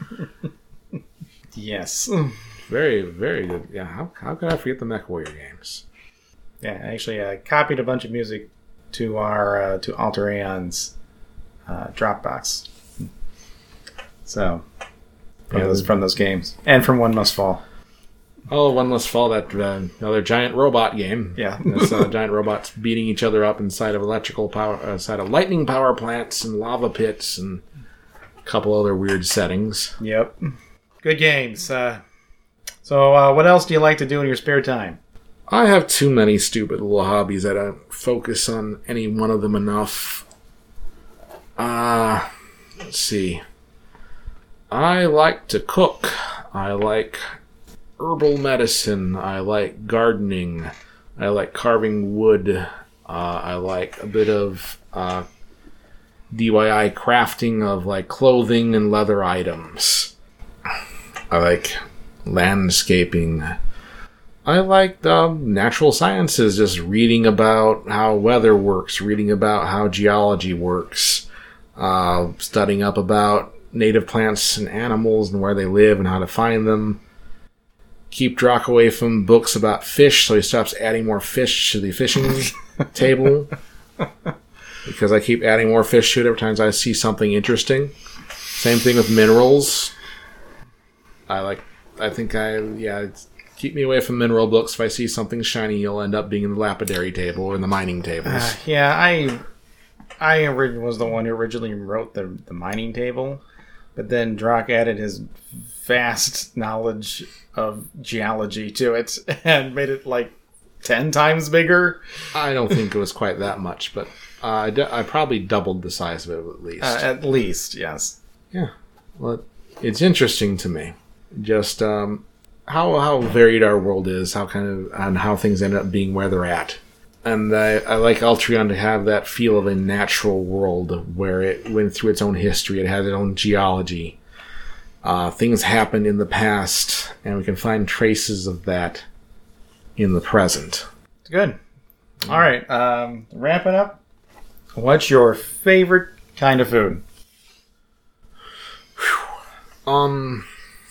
Yes. Very, very good. Yeah, how, how could I forget the Mech Warrior games? Yeah, actually, I copied a bunch of music to our uh, to Alteraion's uh, Dropbox. So, from, Yeah, those, from those games. And from One Must Fall. Oh, One Must Fall, that uh, another giant robot game. Yeah. That's uh, giant robots beating each other up inside of electrical power, uh, inside of lightning power plants and lava pits and a couple other weird settings. Yep. Good games. Uh, so, uh, what else do you like to do in your spare time? I have too many stupid little hobbies that I don't focus on any one of them enough. Uh, let's see. I like to cook. I like herbal medicine. I like gardening. I like carving wood. Uh, I like a bit of uh, D I Y crafting of like clothing and leather items. I like landscaping. I like um, natural sciences, just reading about how weather works, reading about how geology works, uh, studying up about native plants and animals and where they live and how to find them. Keep Drock away from books about fish, so he stops adding more fish to the fishing table. Because I keep adding more fish to it every time I see something interesting. Same thing with minerals. I like, I think I, yeah, keep me away from mineral books. If I see something shiny, you'll end up being in the lapidary table or in the mining tables. Uh, yeah, I I ori- was the one who originally wrote the, the mining table, but then Drock added his vast knowledge of geology to it and made it like ten times bigger. I don't think it was quite that much, but uh, I, d- I probably doubled the size of it at least. Uh, at least, yes. Yeah. Well, it's interesting to me. Just um, how how varied our world is, how kind of and how things end up being where they're at. And I, I like Altreon to have that feel of a natural world where it went through its own history, it had its own geology. Uh, things happened in the past, and we can find traces of that in the present. Good. All right, um, wrap it up. What's your favorite kind of food? Um,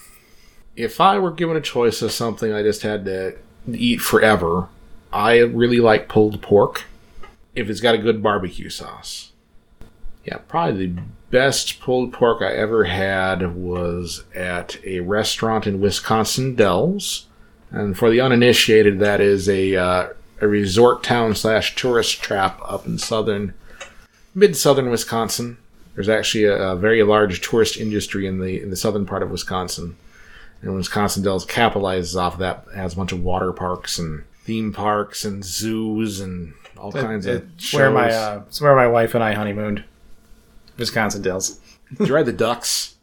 if I were given a choice of something I just had to eat forever, I really like pulled pork if it's got a good barbecue sauce. Yeah, probably the best pulled pork I ever had was at a restaurant in Wisconsin Dells. And for the uninitiated, that is a uh, a resort town slash tourist trap up in southern, mid-southern Wisconsin. There's actually a, a very large tourist industry in the in the southern part of Wisconsin. And Wisconsin Dells capitalizes off of that. It has a bunch of water parks and theme parks and zoos and all It- kinds of it's shows. where my uh, it's where my wife and I honeymooned. Wisconsin Dells. Did you ride the ducks?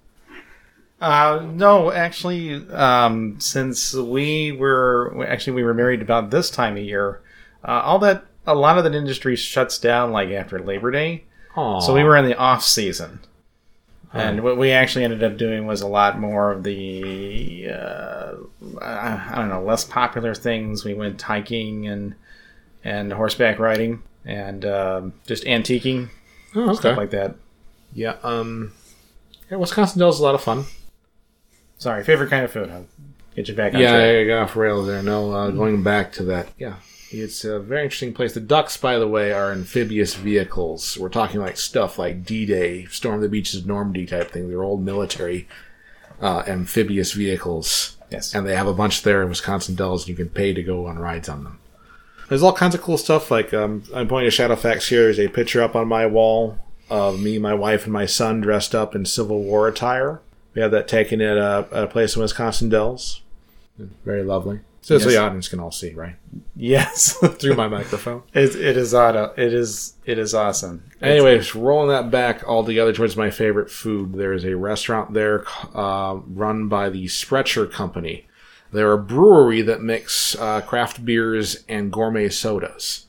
Uh, no, actually, um, since we were actually we were married about this time of year, uh, all that a lot of that industry shuts down like after Labor Day, Aww. so we were in the off season, and what we actually ended up doing was a lot more of the uh, I, I don't know less popular things. We went hiking and and horseback riding and um, just antiquing Oh, okay. stuff like that. Yeah, um, yeah, Wisconsin Dells is a lot of fun. Sorry, favorite kind of food. I'll get you back on Yeah, track. I got off rails there. No, uh, going back to that. Yeah, it's a very interesting place. The ducks, by the way, are amphibious vehicles. We're talking like stuff like D-Day, Storm the Beaches of Normandy type thing. They're old military uh, amphibious vehicles. Yes. And they have a bunch there in Wisconsin Dells, and you can pay to go on rides on them. There's all kinds of cool stuff. Like, um, I'm pointing to Shadowfax here. There's a picture up on my wall of me, my wife, and my son dressed up in Civil War attire. We had that taken at a, at a place in Wisconsin Dells. Very lovely. So Yes. the audience can all see, right? Yes. Through my microphone. It, it is auto. It is. It is awesome. Anyways, rolling that back all together towards my favorite food. There's a restaurant there uh, run by the Sprecher Company. They're a brewery that mix uh, craft beers and gourmet sodas.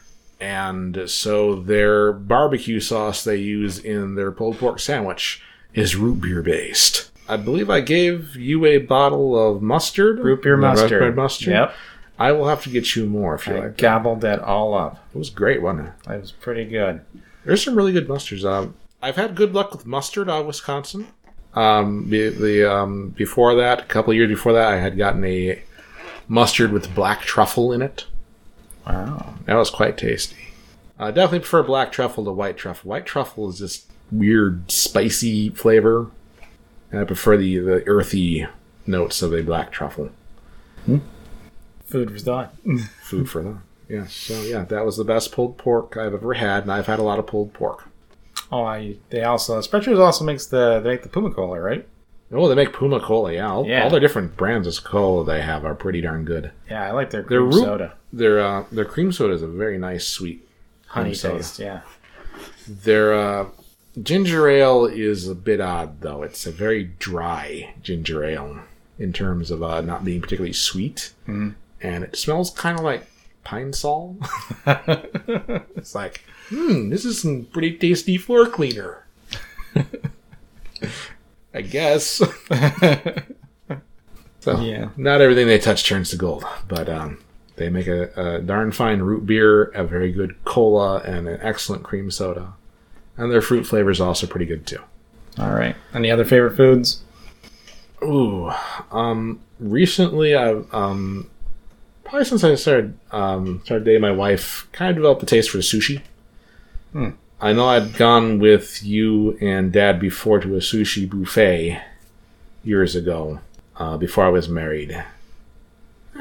And so their barbecue sauce they use in their pulled pork sandwich is root beer based. I believe I gave you a bottle of mustard. Root beer The mustard. raspberry mustard. Yep. I will have to get you more if you I like. gobbled that all up. It was great, wasn't it? It was pretty good. There's some really good mustards. Um, I've had good luck with mustard out of Wisconsin. Um, the, the um, before that, a couple of years before that, I had gotten a mustard with black truffle in it. Wow. That was quite tasty. I definitely prefer black truffle to white truffle. White truffle is just weird, spicy flavor. And I prefer the, the earthy notes of a black truffle. Food for thought. Food for them. Yeah, so yeah, that was the best pulled pork I've ever had, and I've had a lot of pulled pork. Oh, I. They also. Sprecher's also makes the. They make the Puma Cola, right? Oh, they make Puma Cola, yeah. All, Yeah. all the different brands of cola they have are pretty darn good. Yeah, I like their Their cream root- soda, Their uh, their cream soda is a very nice, sweet honey cream soda. taste. Yeah. Their uh, ginger ale is a bit odd, though. It's a very dry ginger ale in terms of uh, not being particularly sweet. Mhm. And it smells kind of like Pine Sol. It's like, hmm, this is some pretty tasty floor cleaner. I guess. So, Yeah. not everything they touch turns to gold, but um, they make a, a darn fine root beer, a very good cola, and an excellent cream soda. And their fruit flavor is also pretty good, too. All right. Any other favorite foods? Ooh. Um, recently, I've, um, probably since I started, um, started dating my wife, kind of developed a taste for sushi. Hmm. I know I'd gone with you and Dad before to a sushi buffet years ago, uh, before I was married.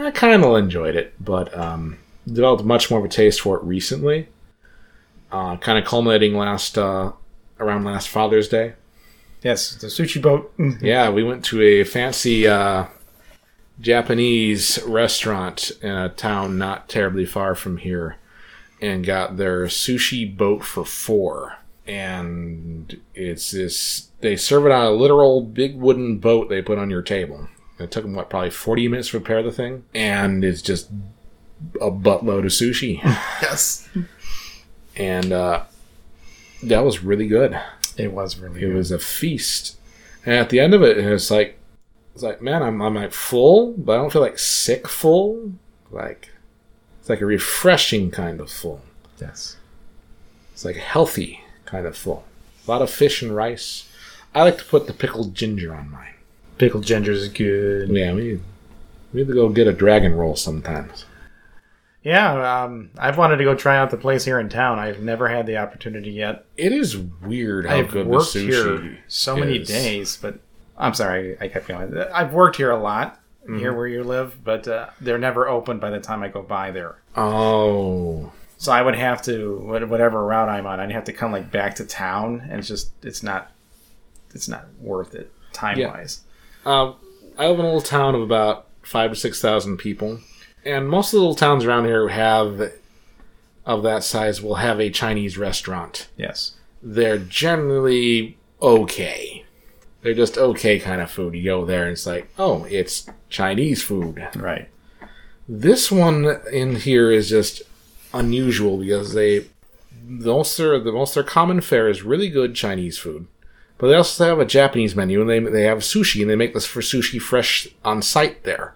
I kind of enjoyed it, but um, developed much more of a taste for it recently. Uh, kind of culminating last uh, around last Father's Day. Yes, the sushi boat. Yeah, we went to a fancy uh, Japanese restaurant in a town not terribly far from here and got their sushi boat for four. And it's this, they serve it on a literal big wooden boat they put on your table. It took them, what, probably forty minutes to prepare the thing? And it's just a buttload of sushi. Yes. And uh, that was really good. It was really It good. was a feast. And at the end of it, it's like, it's like, man, I'm, I'm like full, but I don't feel like sick full. Like, it's like a refreshing kind of full. Yes. It's like healthy kind of full. A lot of fish and rice. I like to put the pickled ginger on mine. Pickled ginger is good. Yeah, we need, we need to go get a dragon roll sometimes. Yeah, um, I've wanted to go try out the place here in town. I've never had the opportunity yet. It is weird how I've good the worked sushi here so many is. days, but I'm sorry, I kept going. I've worked here a lot, mm-hmm. here where you live, but uh, they're never open by the time I go by there. Oh. So I would have to, whatever route I'm on, I'd have to come like back to town, and it's just, it's not, it's not worth it time-wise. Yeah. Uh, I live in a little town of about five to six thousand people, and most of the little towns around here have, of that size, will have a Chinese restaurant. Yes. They're generally okay. They're just okay kind of food. You go there and it's like, oh, it's Chinese food. Right. This one in here is just unusual because they, the most their, the most their common fare is really good Chinese food. But they also have a Japanese menu, and they they have sushi, and they make this for sushi fresh on site there.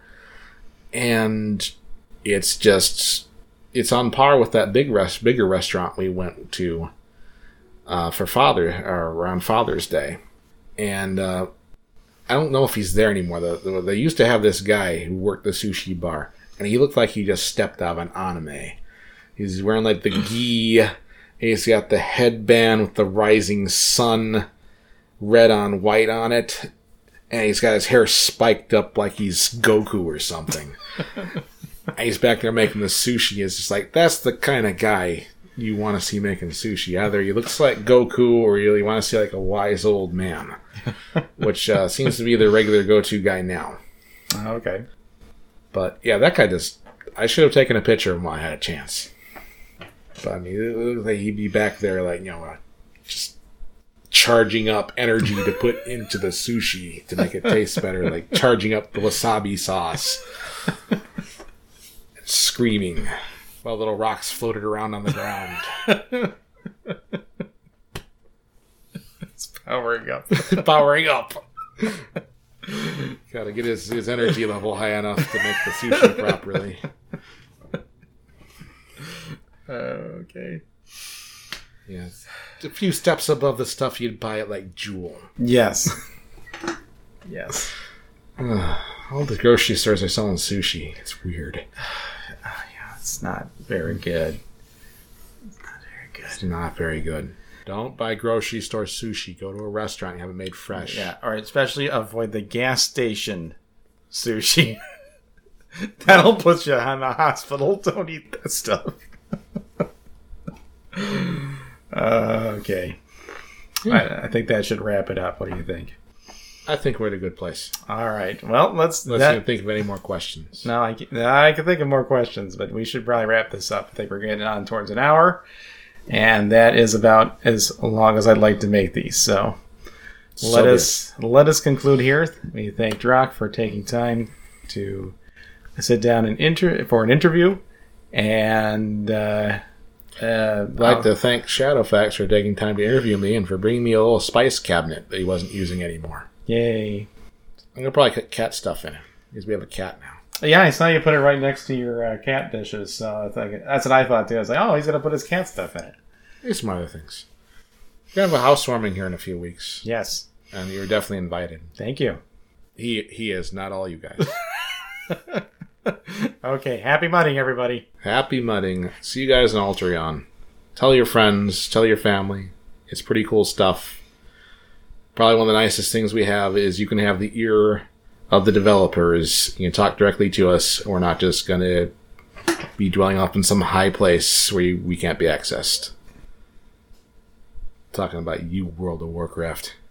And it's just, it's on par with that big rest, bigger restaurant we went to uh, for Father, or around Father's Day. And uh, I don't know if he's there anymore. The, the, they used to have this guy who worked the sushi bar, and he looked like he just stepped out of an anime. He's wearing like the gi, and he's got the headband with the rising sun red on white on it, and he's got his hair spiked up like he's Goku or something. And he's back there making the sushi. It's just like, that's the kind of guy you want to see making sushi. Either he looks like Goku, or you really want to see like a wise old man, which uh, seems to be the regular go-to guy now. Okay. But yeah, that guy just, I should have taken a picture of him while I had a chance. But I mean, it looks like he'd be back there like, you know, uh, just charging up energy to put into the sushi to make it taste better, like charging up the wasabi sauce. Screaming while little rocks floated around on the ground. It's powering up. Powering up. Gotta get his, his energy level high enough to make the sushi properly. Okay. Yes. A few steps above the stuff you'd buy at like Jewel. Yes. Yes. All the grocery stores are selling sushi. It's weird. Yeah, it's not very good. It's not very good. It's not very good. Don't buy grocery store sushi. Go to a restaurant and have it made fresh. Yeah, or especially avoid the gas station sushi. That'll put you in the hospital. Don't eat that stuff. uh, okay. Yeah. I, I think that should wrap it up. What do you think? I think we're at a good place. All right. Well, let's... Let's that, even think of any more questions. No, I, can, I can think of more questions, but we should probably wrap this up. I think we're getting on towards an hour, and that is about as long as I'd like to make these. So, So let be us let us conclude here. We thank Drock for taking time to sit down and inter- for an interview, and uh, uh, I'd like to thank Shadowfax for taking time to interview me and for bringing me a little spice cabinet that he wasn't using anymore. Yay! I'm gonna probably put cat stuff in it because we have a cat now. Yeah, I saw you put it right next to your uh, cat dishes. So I think that's what I thought too. I was like, oh, he's gonna put his cat stuff in it. There's some other things. We're gonna have a housewarming here in a few weeks. Yes. And you're definitely invited. Thank you. He he is, not all you guys. Okay, happy mudding, everybody. Happy mudding. See you guys in Altreon. Tell your friends, tell your family. It's pretty cool stuff. Probably one of the nicest things we have is you can have the ear of the developers. You can talk directly to us. We're not just going to be dwelling up in some high place where we can't be accessed. Talking about you, World of Warcraft.